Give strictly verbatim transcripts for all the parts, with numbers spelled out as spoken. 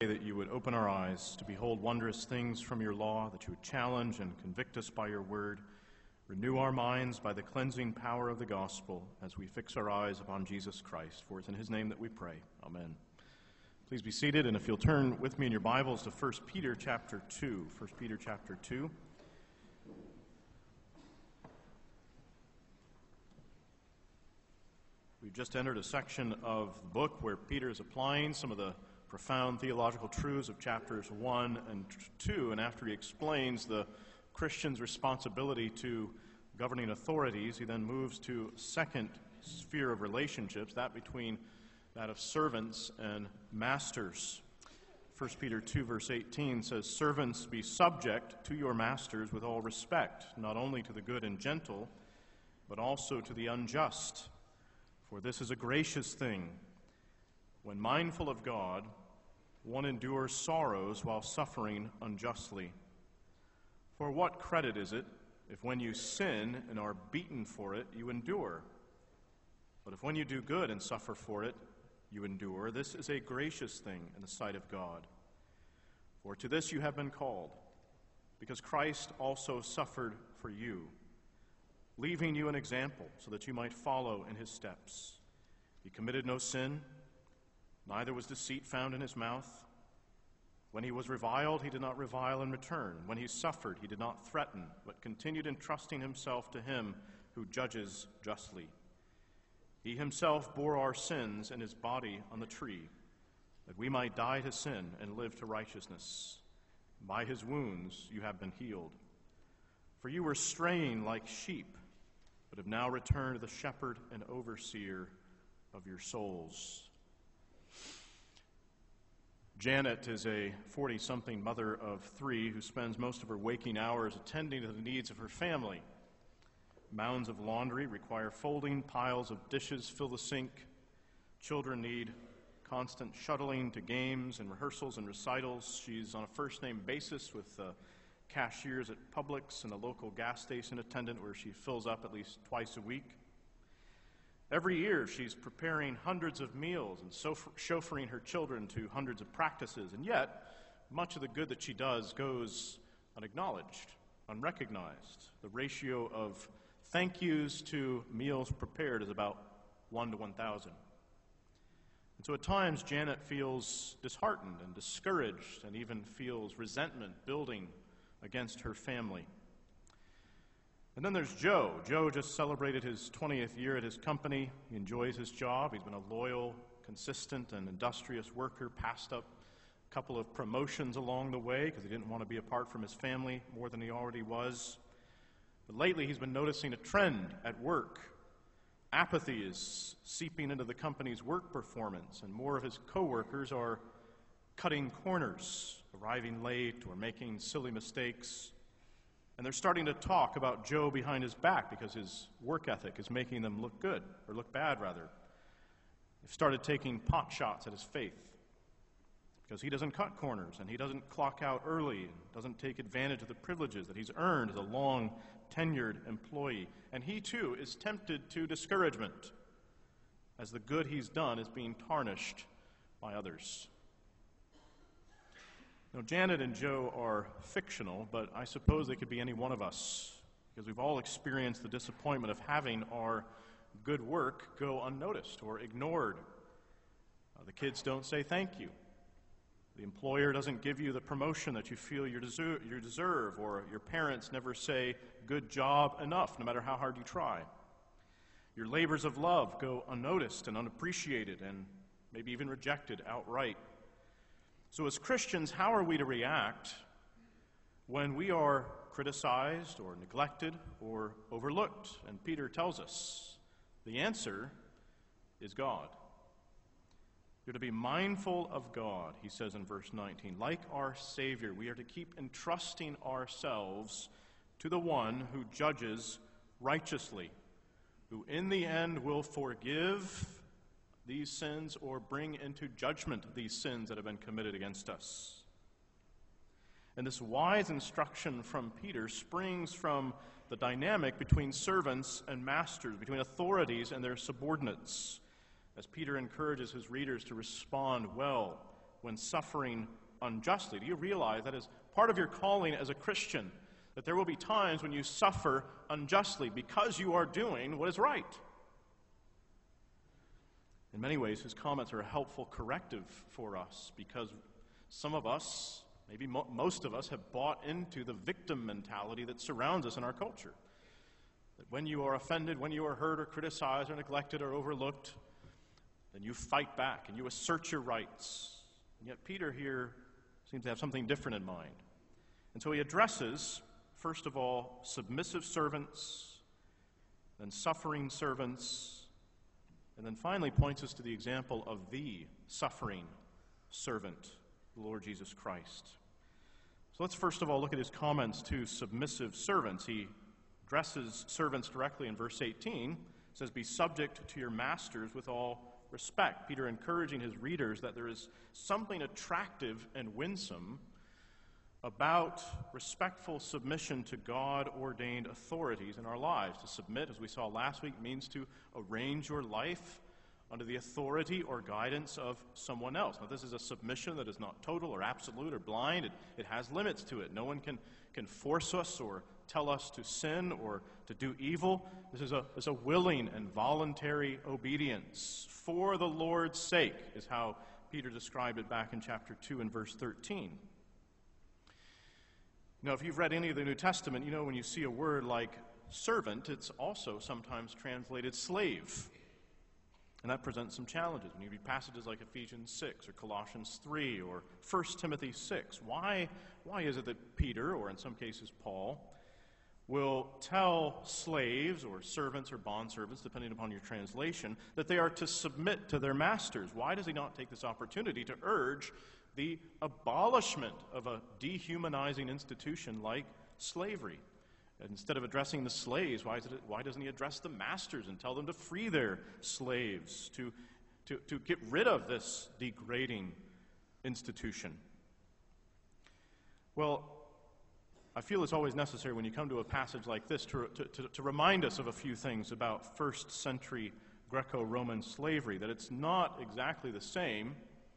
That you would open our eyes to behold wondrous things from your law, that you would challenge and convict us by your word, renew our minds by the cleansing power of the gospel as we fix our eyes upon Jesus Christ. For it's in his name that we pray. Amen. Please be seated, and if you'll turn with me in your Bibles to First Peter chapter two. First Peter chapter two. We've just entered a section of the book where Peter is applying some of the profound theological truths of chapters one and two, and after he explains the Christian's responsibility to governing authorities, he then moves to a second sphere of relationships, that between that of servants and masters. First Peter two verse eighteen says, "Servants, be subject to your masters with all respect, not only to the good and gentle, but also to the unjust. For this is a gracious thing, when mindful of God, one endures sorrows while suffering unjustly. For what credit is it if when you sin and are beaten for it, you endure? But if when you do good and suffer for it, you endure, this is a gracious thing in the sight of God. For to this you have been called, because Christ also suffered for you, leaving you an example so that you might follow in his steps. He committed no sin, neither was deceit found in his mouth. When he was reviled, he did not revile in return. When he suffered, he did not threaten, but continued entrusting himself to him who judges justly. He himself bore our sins in his body on the tree, that we might die to sin and live to righteousness. By his wounds you have been healed. For you were straying like sheep, but have now returned to the shepherd and overseer of your souls." Janet is a forty-something mother of three who spends most of her waking hours attending to the needs of her family. Mounds of laundry require folding, piles of dishes fill the sink. Children need constant shuttling to games and rehearsals and recitals. She's on a first-name basis with uh, cashiers at Publix and a local gas station attendant where she fills up at least twice a week. Every year, she's preparing hundreds of meals and chauffeuring her children to hundreds of practices, and yet, much of the good that she does goes unacknowledged, unrecognized. The ratio of thank yous to meals prepared is about one to one thousand. And so at times, Janet feels disheartened and discouraged and even feels resentment building against her family. And then there's Joe. Joe just celebrated his twentieth year at his company. He enjoys his job. He's been a loyal, consistent, and industrious worker, passed up a couple of promotions along the way because he didn't want to be apart from his family more than he already was. But lately he's been noticing a trend at work. Apathy is seeping into the company's work performance, and more of his coworkers are cutting corners, arriving late or making silly mistakes. And they're starting to talk about Joe behind his back because his work ethic is making them look good, or look bad, rather. They've started taking pot shots at his faith because he doesn't cut corners and he doesn't clock out early and doesn't take advantage of the privileges that he's earned as a long-tenured employee. And he, too, is tempted to discouragement as the good he's done is being tarnished by others. Now, Janet and Joe are fictional, but I suppose they could be any one of us, because we've all experienced the disappointment of having our good work go unnoticed or ignored. Uh, the kids don't say thank you. The employer doesn't give you the promotion that you feel you deserve, you deserve, or your parents never say good job enough, no matter how hard you try. Your labors of love go unnoticed and unappreciated and maybe even rejected outright. So as Christians, how are we to react when we are criticized or neglected or overlooked? And Peter tells us the answer is God. You're to be mindful of God, he says in verse nineteen. Like our Savior, we are to keep entrusting ourselves to the one who judges righteously, who in the end will forgive these sins or bring into judgment these sins that have been committed against us. And this wise instruction from Peter springs from the dynamic between servants and masters, between authorities and their subordinates, as Peter encourages his readers to respond well when suffering unjustly? Do you realize that is part of your calling as a Christian, that there will be times when you suffer unjustly because you are doing what is right? In many ways, his comments are a helpful corrective for us because some of us, maybe mo- most of us, have bought into the victim mentality that surrounds us in our culture. That when you are offended, when you are hurt or criticized or neglected or overlooked, then you fight back and you assert your rights. And yet Peter here seems to have something different in mind. And so he addresses, first of all, submissive servants, then suffering servants, and then finally points us to the example of the suffering servant, the Lord Jesus Christ. So let's first of all look at his comments to submissive servants. He addresses servants directly in verse eighteen. It says, "Be subject to your masters with all respect." Peter encouraging his readers that there is something attractive and winsome about respectful submission to God-ordained authorities in our lives. To submit, as we saw last week, means to arrange your life under the authority or guidance of someone else. Now, this is a submission that is not total or absolute or blind. It, it has limits to it. No one can, can force us or tell us to sin or to do evil. This is a, is a willing and voluntary obedience for the Lord's sake, is how Peter described it back in chapter two and verse thirteen. Now, if you've read any of the New Testament, you know when you see a word like servant, it's also sometimes translated slave. And that presents some challenges. When you read passages like Ephesians six or Colossians three or First Timothy six, why, why is it that Peter, or in some cases Paul, will tell slaves or servants or bondservants, depending upon your translation, that they are to submit to their masters? Why does he not take this opportunity to urge the abolishment of a dehumanizing institution like slavery? And instead of addressing the slaves, why, is it, why doesn't he address the masters and tell them to free their slaves, to, to, to get rid of this degrading institution? Well, I feel it's always necessary when you come to a passage like this to, to, to, to remind us of a few things about first century Greco-Roman slavery, that it's not exactly the same,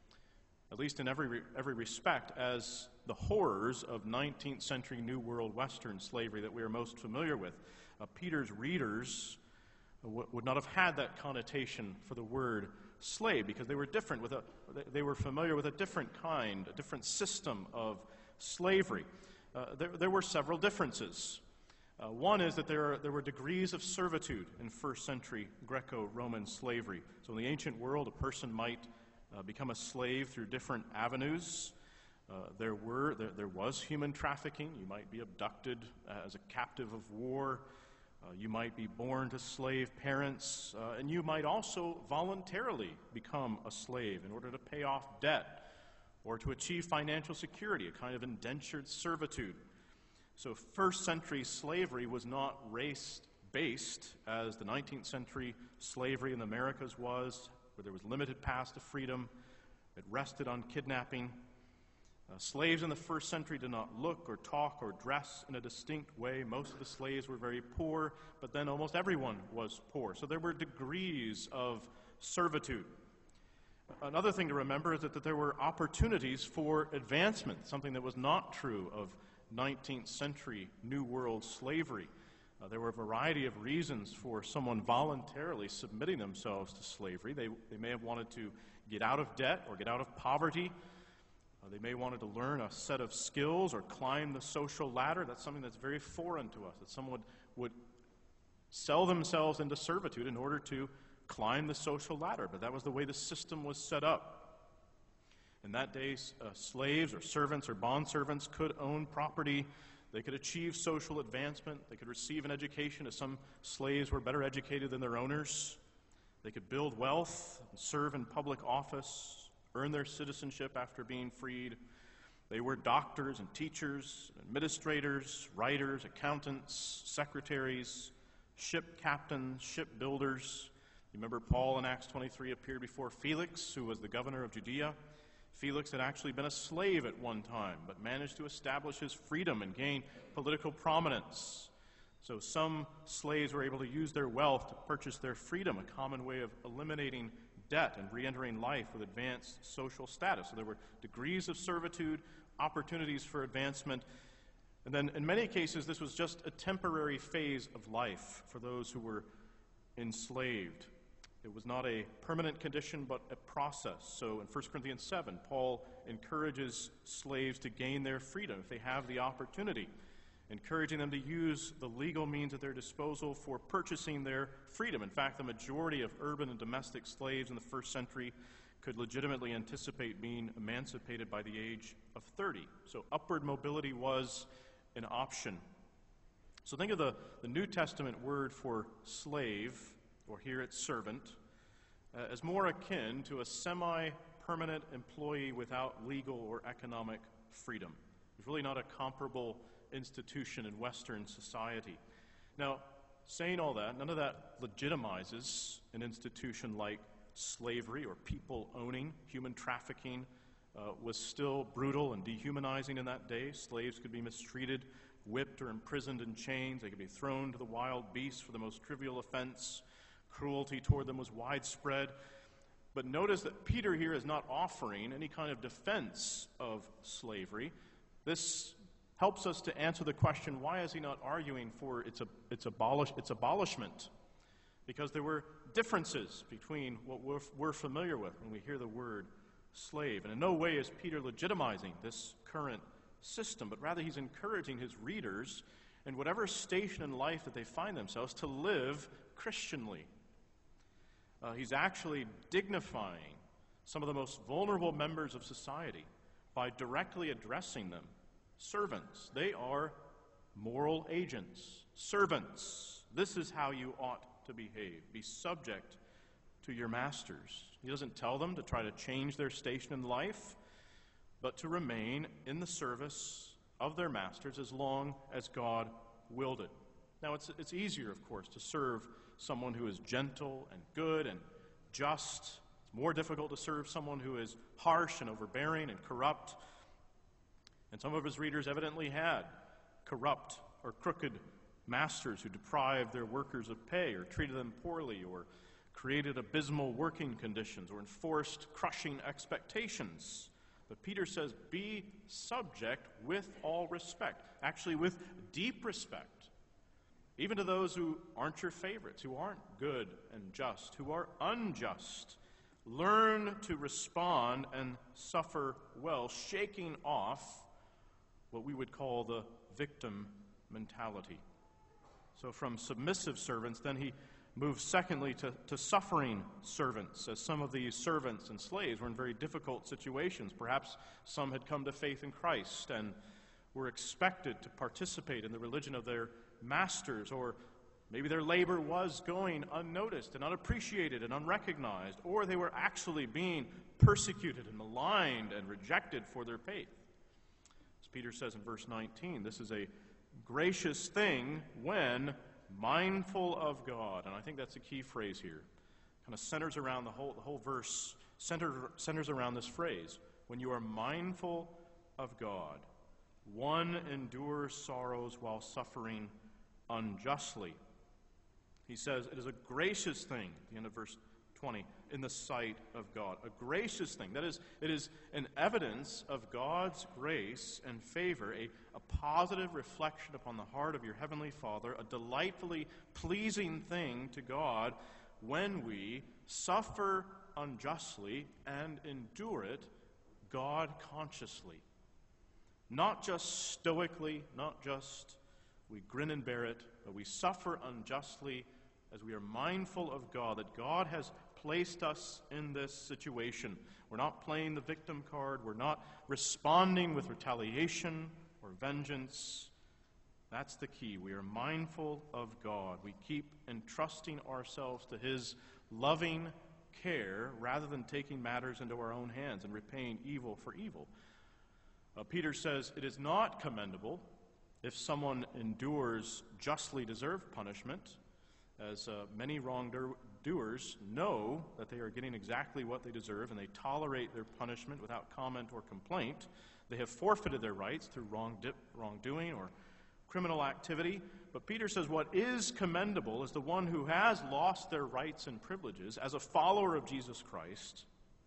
at least in every, every respect, as the horrors of nineteenth century New World Western slavery that we are most familiar with. Uh, Peter's readers w- would not have had that connotation for the word slave because they were different with a, they were familiar with a different kind, a different system of slavery. Uh, there, there were several differences. Uh, one is that there, are, there were degrees of servitude in first century Greco-Roman slavery. So in the ancient world, a person might uh, become a slave through different avenues. Uh, there were there, there was human trafficking. You might be abducted uh, as a captive of war. Uh, you might be born to slave parents. Uh, and you might also voluntarily become a slave in order to pay off debt or to achieve financial security, a kind of indentured servitude. So first century slavery was not race-based as the nineteenth century slavery in the Americas was, where there was limited paths to freedom. It rested on kidnapping. Uh, slaves in the first century did not look or talk or dress in a distinct way. Most of the slaves were very poor, but then almost everyone was poor. So there were degrees of servitude. Another thing to remember is that, that there were opportunities for advancement, something that was not true of nineteenth century New World slavery. Uh, there were a variety of reasons for someone voluntarily submitting themselves to slavery. They, they may have wanted to get out of debt or get out of poverty. Uh, they may have wanted to learn a set of skills or climb the social ladder. That's something that's very foreign to us, that someone would, would sell themselves into servitude in order to climb the social ladder. But that was the way the system was set up. In that day, uh, slaves or servants or bondservants could own property. They could achieve social advancement. They could receive an education, as some slaves were better educated than their owners. They could build wealth and serve in public office, earn their citizenship after being freed. They were doctors and teachers, administrators, writers, accountants, secretaries, ship captains, ship builders. You remember Paul in Acts twenty-three appeared before Felix, who was the governor of Judea. Felix had actually been a slave at one time, but managed to establish his freedom and gain political prominence. So some slaves were able to use their wealth to purchase their freedom, a common way of eliminating debt and re-entering life with advanced social status. So there were degrees of servitude, opportunities for advancement. And then in many cases, this was just a temporary phase of life for those who were enslaved. It was not a permanent condition, but a process. So in First Corinthians seven, Paul encourages slaves to gain their freedom if they have the opportunity, encouraging them to use the legal means at their disposal for purchasing their freedom. In fact, the majority of urban and domestic slaves in the first century could legitimately anticipate being emancipated by the age of thirty. So upward mobility was an option. So think of the, the New Testament word for slave, or here it's servant, uh, as more akin to a semi-permanent employee without legal or economic freedom. It's really not a comparable institution in Western society. Now, saying all that, none of that legitimizes an institution like slavery or people owning. Human trafficking uh, was still brutal and dehumanizing in that day. Slaves could be mistreated, whipped or imprisoned in chains. They could be thrown to the wild beasts for the most trivial offense. Cruelty toward them was widespread. But notice that Peter here is not offering any kind of defense of slavery. This helps us to answer the question, why is he not arguing for its, its, abolish, its abolishment? Because there were differences between what we're, we're familiar with when we hear the word slave. And in no way is Peter legitimizing this current system, but rather he's encouraging his readers in whatever station in life that they find themselves to live Christianly. Uh, he's actually dignifying some of the most vulnerable members of society by directly addressing them. Servants, they are moral agents. Servants, this is how you ought to behave. Be subject to your masters. He doesn't tell them to try to change their station in life, but to remain in the service of their masters as long as God willed it. Now, it's, it's easier, of course, to serve someone who is gentle and good and just. It's more difficult to serve someone who is harsh and overbearing and corrupt. And some of his readers evidently had corrupt or crooked masters who deprived their workers of pay or treated them poorly or created abysmal working conditions or enforced crushing expectations. But Peter says, be subject with all respect, actually with deep respect, even to those who aren't your favorites, who aren't good and just, who are unjust. Learn to respond and suffer well, shaking off what we would call the victim mentality. So from submissive servants, then he moves secondly to, to suffering servants, as some of these servants and slaves were in very difficult situations. Perhaps some had come to faith in Christ and were expected to participate in the religion of their masters, or maybe their labor was going unnoticed and unappreciated and unrecognized, or they were actually being persecuted and maligned and rejected for their faith. As Peter says in verse nineteen, this is a gracious thing when mindful of God. And I think that's a key phrase here. Kind of centers around the whole, the whole verse, center, centers around this phrase. When you are mindful of God, one endures sorrows while suffering unjustly. He says it is a gracious thing, at the end of verse twenty, in the sight of God. A gracious thing. That is, it is an evidence of God's grace and favor, a, a positive reflection upon the heart of your heavenly Father, a delightfully pleasing thing to God when we suffer unjustly and endure it God consciously. Not just stoically, not just we grin and bear it, but we suffer unjustly as we are mindful of God, that God has placed us in this situation. We're not playing the victim card. We're not responding with retaliation or vengeance. That's the key. We are mindful of God. We keep entrusting ourselves to His loving care rather than taking matters into our own hands and repaying evil for evil. Uh, Peter says it is not commendable if someone endures justly deserved punishment, as uh, many wrongdoers know that they are getting exactly what they deserve, and they tolerate their punishment without comment or complaint. They have forfeited their rights through wrong di- wrongdoing or, criminal activity. But Peter says what is commendable is the one who has lost their rights and privileges as a follower of Jesus Christ,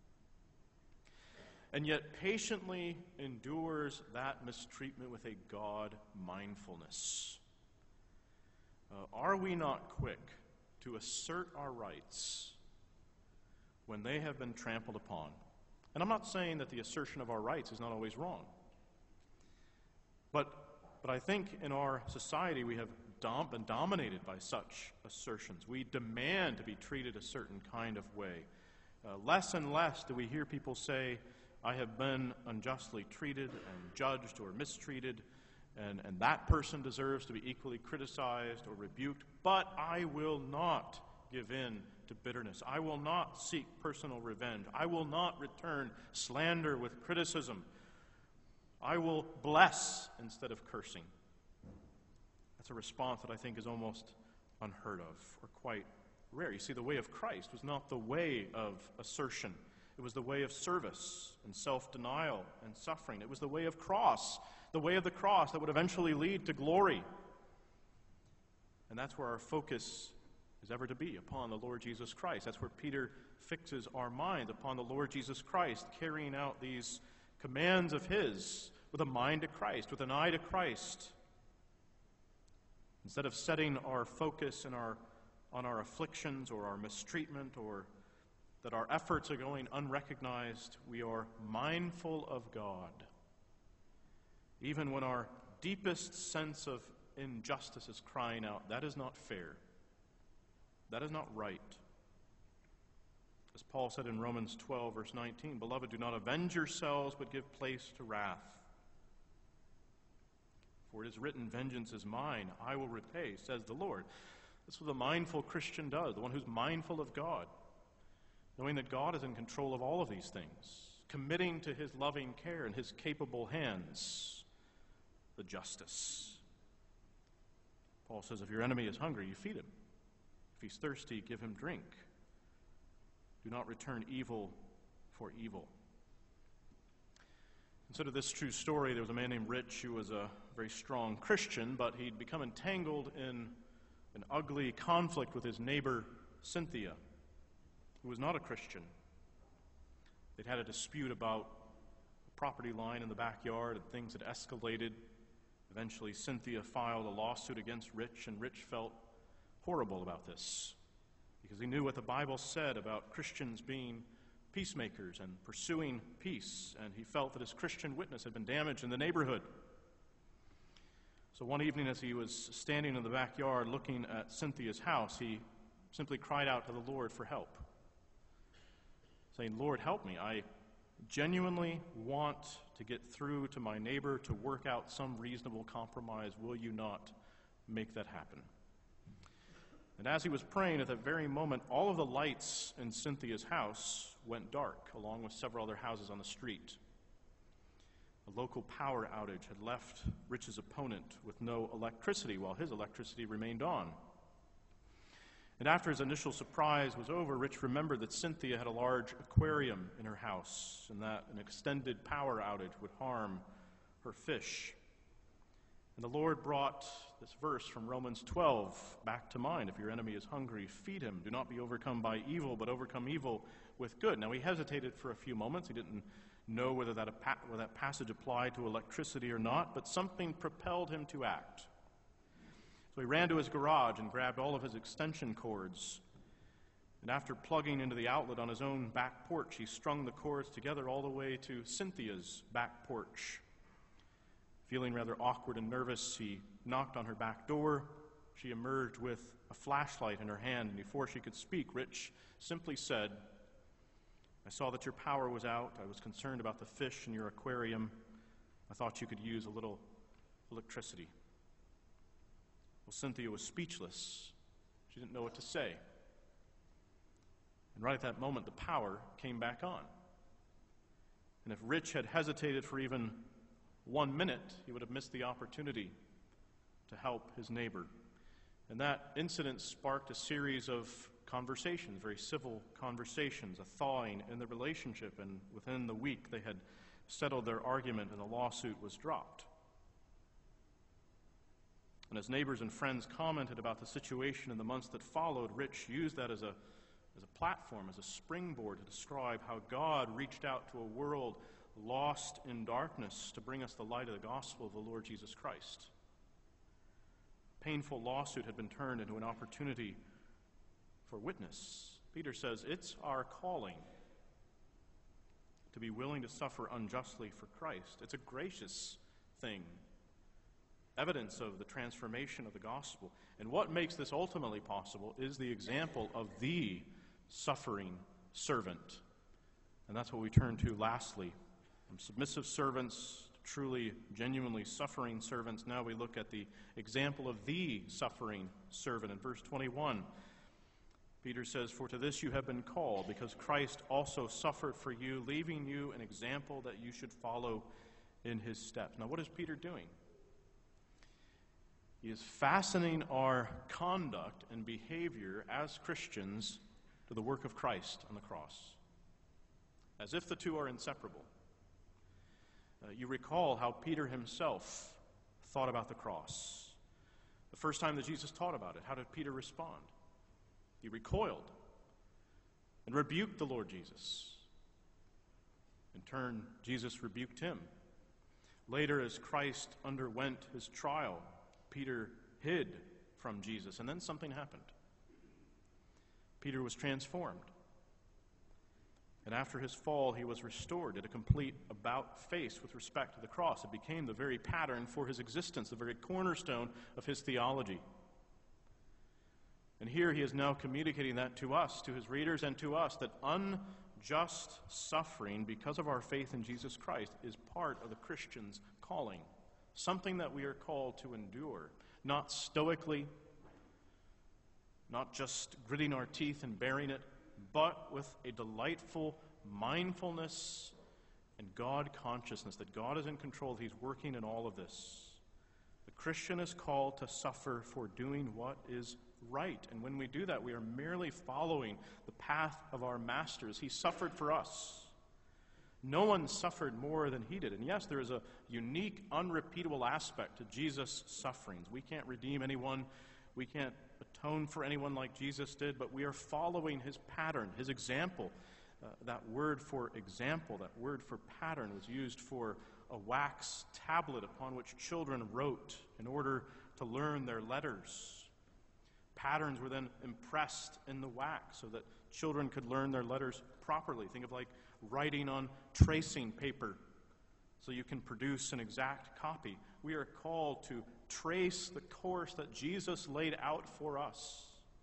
and yet patiently endures that mistreatment with a God mindfulness. Uh, are we not quick to assert our rights when they have been trampled upon? And I'm not saying that the assertion of our rights is not always wrong. But, but I think in our society we have dom- been dominated by such assertions. We demand to be treated a certain kind of way. Uh, less and less do we hear people say, I have been unjustly treated and judged or mistreated, and, and that person deserves to be equally criticized or rebuked, but I will not give in to bitterness. I will not seek personal revenge. I will not return slander with criticism. I will bless instead of cursing. That's a response that I think is almost unheard of or quite rare. You see, the way of Christ was not the way of assertion. It was the way of service and self-denial and suffering. It was the way of cross, the way of the cross that would eventually lead to glory. And that's where our focus is ever to be, upon the Lord Jesus Christ. That's where Peter fixes our mind, upon the Lord Jesus Christ, carrying out these commands of his with a mind to Christ, with an eye to Christ. Instead of setting our focus in our, on our afflictions or our mistreatment, or that our efforts are going unrecognized, we are mindful of God. Even when our deepest sense of injustice is crying out, that is not fair. That is not right. As Paul said in Romans twelve, verse nineteen, Beloved, do not avenge yourselves, but give place to wrath. For it is written, Vengeance is mine, I will repay, says the Lord. That's what the mindful Christian does, the one who's mindful of God, knowing that God is in control of all of these things, committing to his loving care and his capable hands the justice. Paul says, if your enemy is hungry, you feed him. If he's thirsty, give him drink. Do not return evil for evil. Consider this true story. There was a man named Rich who was a very strong Christian, but he'd become entangled in an ugly conflict with his neighbor, Cynthia, who was not a Christian. They'd had a dispute about a property line in the backyard, and things had escalated. Eventually, Cynthia filed a lawsuit against Rich, and Rich felt horrible about this because he knew what the Bible said about Christians being peacemakers and pursuing peace, and he felt that his Christian witness had been damaged in the neighborhood. So one evening, as he was standing in the backyard looking at Cynthia's house, he simply cried out to the Lord for help, saying, Lord, help me. I genuinely want to get through to my neighbor, to work out some reasonable compromise. Will you not make that happen? And as he was praying at that very moment, all of the lights in Cynthia's house went dark, along with several other houses on the street. A local power outage had left Rich's opponent with no electricity, while his electricity remained on. And after his initial surprise was over, Rich remembered that Cynthia had a large aquarium in her house, and that an extended power outage would harm her fish. And the Lord brought this verse from Romans twelve back to mind. If your enemy is hungry, feed him. Do not be overcome by evil, but overcome evil with good. Now, he hesitated for a few moments. He didn't know whether that, whether that passage applied to electricity or not, but something propelled him to act. So he ran to his garage and grabbed all of his extension cords. And after plugging into the outlet on his own back porch, he strung the cords together all the way to Cynthia's back porch. Feeling rather awkward and nervous, he knocked on her back door. She emerged with a flashlight in her hand, and before she could speak, Rich simply said, I saw that your power was out. I was concerned about the fish in your aquarium. I thought you could use a little electricity. Well, Cynthia was speechless. She didn't know what to say. And right at that moment, the power came back on. And if Rich had hesitated for even one minute, he would have missed the opportunity to help his neighbor. And that incident sparked a series of conversations, very civil conversations, a thawing in the relationship, and within the week they had settled their argument and the lawsuit was dropped. And as neighbors and friends commented about the situation in the months that followed, Rich used that as a, as a platform, as a springboard to describe how God reached out to a world lost in darkness to bring us the light of the gospel of the Lord Jesus Christ. A painful lawsuit had been turned into an opportunity for witness. Peter says it's our calling to be willing to suffer unjustly for Christ. It's a gracious thing, evidence of the transformation of the gospel. And what makes this ultimately possible is the example of the suffering servant. And that's what we turn to lastly. From submissive servants to truly, genuinely suffering servants, now we look at the example of the suffering servant. In verse twenty-one, Peter says, "For to this you have been called, because Christ also suffered for you, leaving you an example that you should follow in his steps." Now, what is Peter doing? He is fastening our conduct and behavior as Christians to the work of Christ on the cross, as if the two are inseparable. Uh, you recall how Peter himself thought about the cross. The first time that Jesus taught about it, how did Peter respond? He recoiled and rebuked the Lord Jesus. In turn, Jesus rebuked him. Later, as Christ underwent his trial, Peter hid from Jesus, and then something happened. Peter was transformed. And after his fall, he was restored, did a complete about-face with respect to the cross. It became the very pattern for his existence, the very cornerstone of his theology. And here he is now communicating that to us, to his readers and to us, that unjust suffering because of our faith in Jesus Christ is part of the Christian's calling. Something that we are called to endure, not stoically, not just gritting our teeth and bearing it, but with a delightful mindfulness and God consciousness that God is in control, that he's working in all of this. The Christian is called to suffer for doing what is right. And when we do that, we are merely following the path of our masters. He suffered for us. No one suffered more than he did. And yes, there is a unique, unrepeatable aspect to Jesus' sufferings. We can't redeem anyone. We can't atone for anyone like Jesus did, but we are following his pattern, his example. Uh, that word for example, that word for pattern was used for a wax tablet upon which children wrote in order to learn their letters. Patterns were then impressed in the wax so that children could learn their letters properly. Think of like writing on tracing paper so you can produce an exact copy. We are called to trace the course that Jesus laid out for us,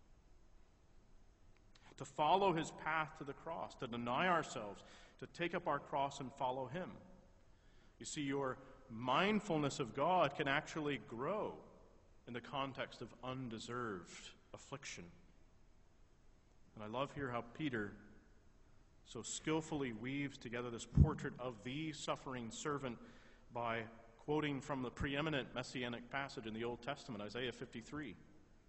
to follow his path to the cross, to deny ourselves, to take up our cross and follow him. You see, your mindfulness of God can actually grow in the context of undeserved affliction. And I love here how Peter so skillfully weaves together this portrait of the suffering servant by quoting from the preeminent messianic passage in the Old Testament, Isaiah fifty-three,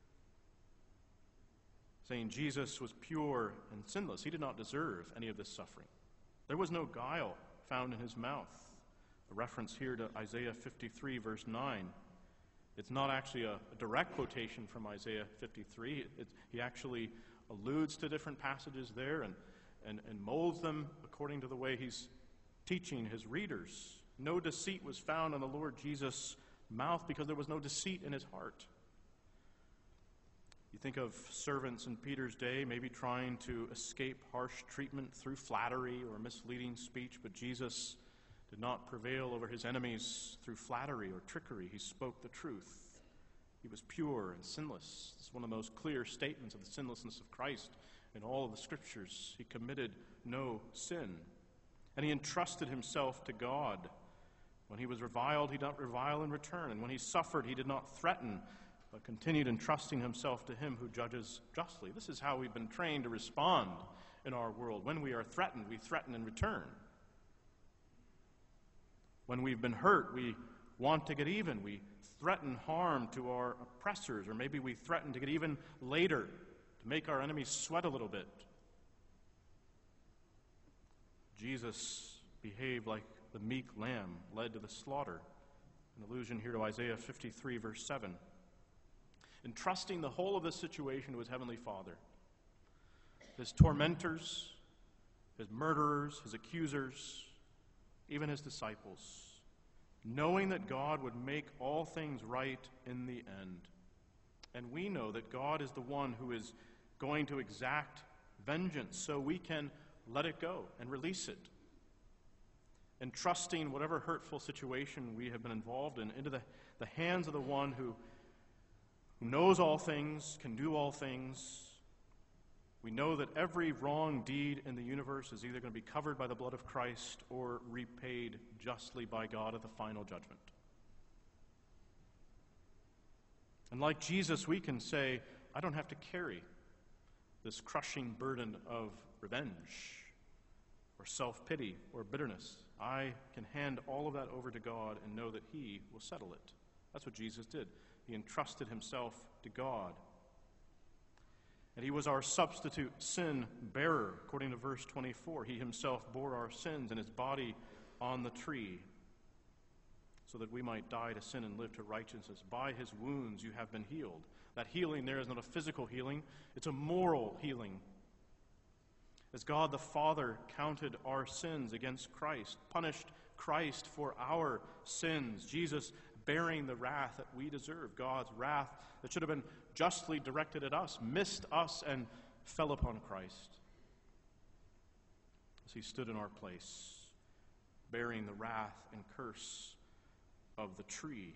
saying Jesus was pure and sinless. He did not deserve any of this suffering. There was no guile found in his mouth. A reference here to Isaiah fifty-three, verse nine. It's not actually a, a direct quotation from Isaiah fifty-three. It, he actually alludes to different passages there and, and, and molds them according to the way he's teaching his readers. No deceit was found in the Lord Jesus' mouth because there was no deceit in his heart. You think of servants in Peter's day maybe trying to escape harsh treatment through flattery or misleading speech, but Jesus did not prevail over his enemies through flattery or trickery. He spoke the truth. He was pure and sinless. It's one of the most clear statements of the sinlessness of Christ in all of the Scriptures. He committed no sin. And he entrusted himself to God. When he was reviled, he did not revile in return. And when he suffered, he did not threaten, but continued entrusting himself to him who judges justly. This is how we've been trained to respond in our world. When we are threatened, we threaten in return. When we've been hurt, we want to get even. We threaten harm to our oppressors, or maybe we threaten to get even later, to make our enemies sweat a little bit. Jesus behaved like the meek lamb led to the slaughter. An allusion here to Isaiah fifty-three, verse seven. entrusting the whole of this situation to his heavenly Father. His tormentors, his murderers, his accusers, even his disciples, knowing that God would make all things right in the end. And we know that God is the one who is going to exact vengeance, so we can let it go and release it. And trusting whatever hurtful situation we have been involved in into the, the hands of the one who, who knows all things, can do all things. We know that every wrong deed in the universe is either going to be covered by the blood of Christ or repaid justly by God at the final judgment. And like Jesus, we can say, I don't have to carry this crushing burden of revenge or self-pity or bitterness. I can hand all of that over to God and know that he will settle it. That's what Jesus did. He entrusted himself to God. And he was our substitute sin bearer, according to verse twenty-four. He himself bore our sins in his body on the tree, so that we might die to sin and live to righteousness. By his wounds you have been healed. That healing there is not a physical healing, it's a moral healing. As God the Father counted our sins against Christ, punished Christ for our sins, Jesus bearing the wrath that we deserve, God's wrath that should have been justly directed at us, missed us and fell upon Christ. As he stood in our place, bearing the wrath and curse of the tree.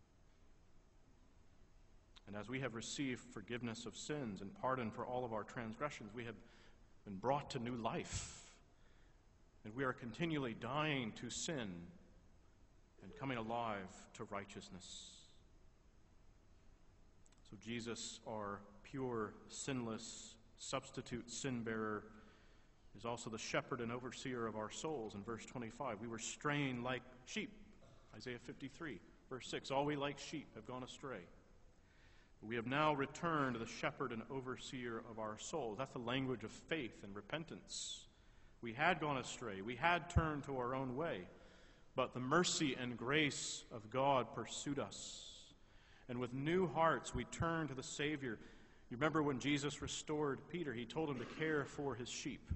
And as we have received forgiveness of sins and pardon for all of our transgressions, we have been brought to new life. And we are continually dying to sin and coming alive to righteousness. So Jesus, our pure, sinless, substitute sin-bearer, is also the shepherd and overseer of our souls. In verse twenty-five, we were straying like sheep. Isaiah fifty-three, verse six, all we like sheep have gone astray. We have now returned to the shepherd and overseer of our souls. That's the language of faith and repentance. We had gone astray. We had turned to our own way. But the mercy and grace of God pursued us. And with new hearts, we turned to the Savior. You remember when Jesus restored Peter, he told him to care for his sheep.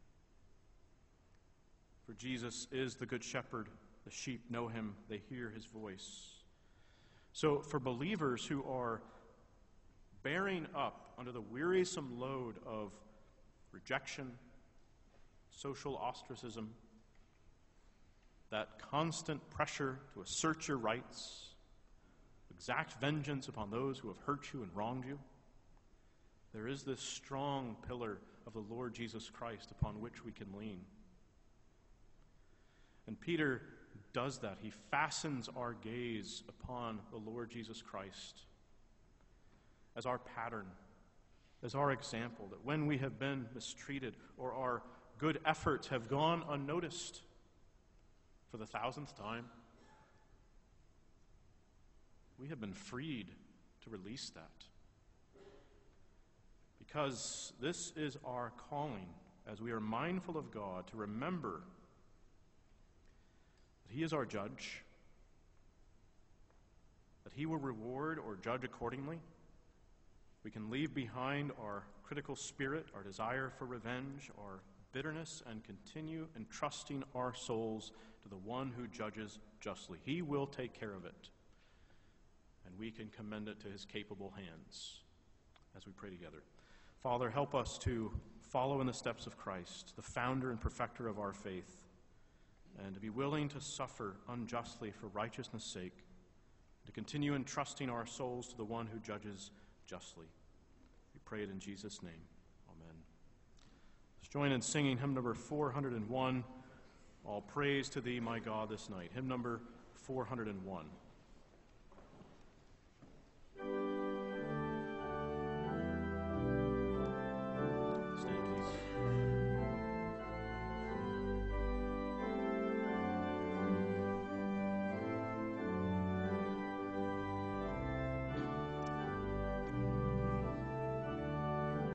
For Jesus is the good shepherd. The sheep know him. They hear his voice. So for believers who are bearing up under the wearisome load of rejection, social ostracism, that constant pressure to assert your rights, exact vengeance upon those who have hurt you and wronged you, there is this strong pillar of the Lord Jesus Christ upon which we can lean. And Peter does that. He fastens our gaze upon the Lord Jesus Christ as our pattern, as our example, that when we have been mistreated or our good efforts have gone unnoticed for the thousandth time, we have been freed to release that. Because this is our calling, as we are mindful of God, to remember that he is our judge, that he will reward or judge accordingly. We can leave behind our critical spirit, our desire for revenge, our bitterness, and continue entrusting our souls to the one who judges justly. He will take care of it, and we can commend it to his capable hands as we pray together. Father, help us to follow in the steps of Christ, the founder and perfecter of our faith, and to be willing to suffer unjustly for righteousness' sake, to continue entrusting our souls to the one who judges justly. We pray it in Jesus' name. Amen. Let's join in singing hymn number four hundred one, All Praise to Thee, My God, this night. Hymn number four hundred one.